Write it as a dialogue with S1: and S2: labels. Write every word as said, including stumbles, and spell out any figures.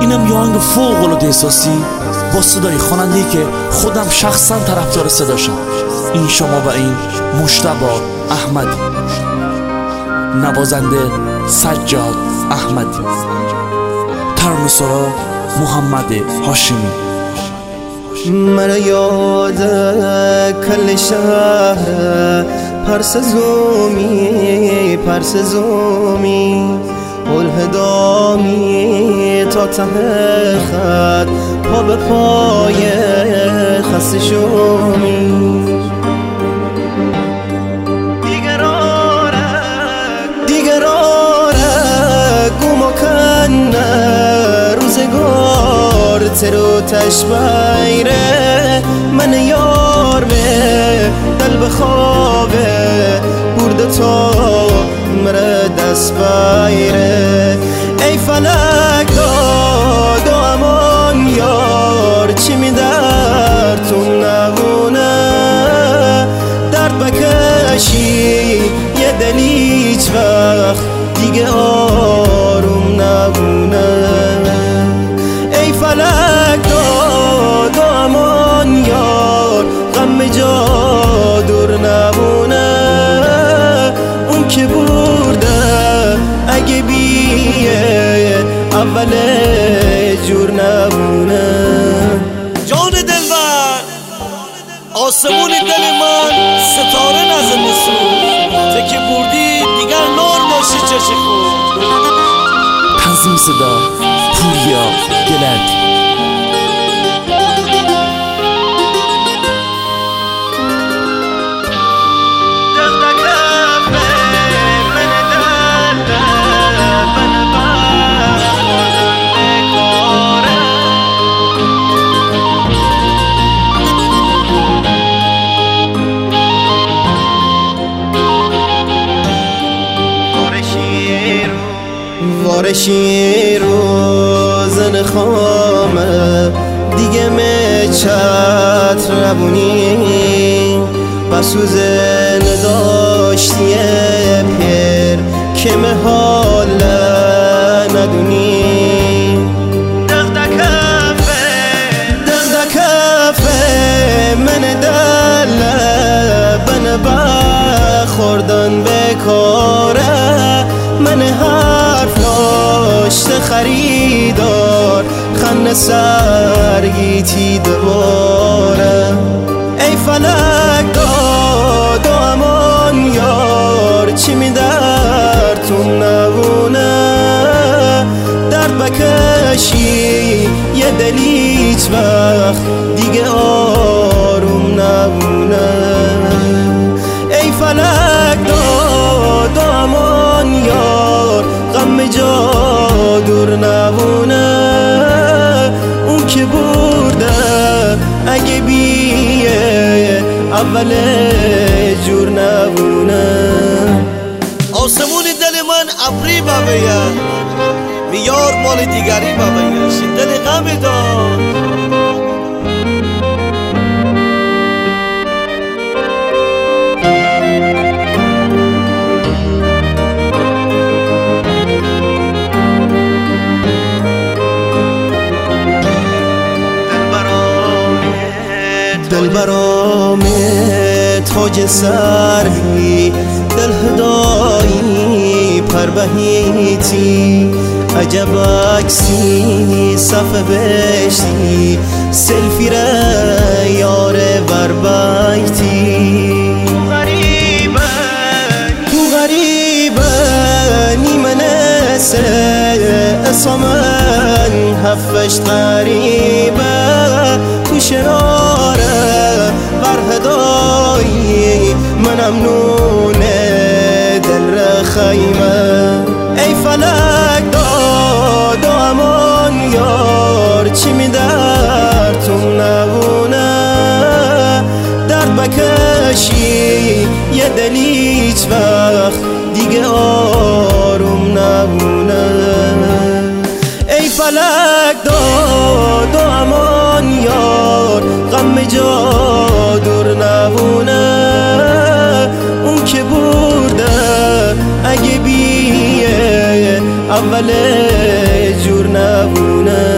S1: اینم یه آهنگ فوق العاده احساسی با صدای خواننده‌ای که خودم شخصا طرفدار صداشم. این شما و این مجتبی احمدی، نوازنده سجاد احمدی، ترانه‌سرا محمد هاشمی.
S2: مرا یاد کل شهر پرس زومی پرس زومی الهدامی تا ته خط پا به پای خسته شومی دیگر آره دیگر آره گم کنه روزگار ترو تشبیره من یار به دل بخوابه برده تا مره دست بایره ای فلک داد و امان یار چی می دردتون نبونه درد بکشی یه دل هیچ وقت دیگه آروم نبونه ای فلک داد و امان یار غم جا دور نبونه اون که برده اگه بیه اول جور نبونه
S3: جان دلبر آسمون دل من ستاره نزد نسون تو که بردی دیگر نار باشی چشم خود.
S1: تنظیم صدا پوریا گلد.
S2: وارشی روزن خامه دیگه مچت ربونی بسوزه نداشتی پر که محال ندونی دغدکفه دغدکفه من دل بن بخوردن بکاره من حرف داشته خریدار خن سرگیتی دوباره ای فلک داد و امان یار چی می دردتون نبونه درد بکشی یه دل هیچ وقت دیگه آروم نبونه ای فلک داد و امان یار غم جا دور نبونه اون که برده اگه بیه اول جور نبونه
S3: آسمون دل من ابری ببیه میار مال دیگری ببیه شدن غم دار
S2: دل برام تاج سروی دل هدایی پربهیتی عجب عکسی صف بشتی سلفی را یار بربایتی تو غریبه تو غریبه نیمه نسه اسامن هفتش غریبه تو شراره برهدایی منم نونه دل را خیمه ای فلک داد و امان یار چی می دردتون نبونه درد بکشی یه دل هیچ وقت دیگه آروم نبونه ای فلک داد و امان یار غم جا دور نبونه اون که برده اگه بیه اول جور نبونه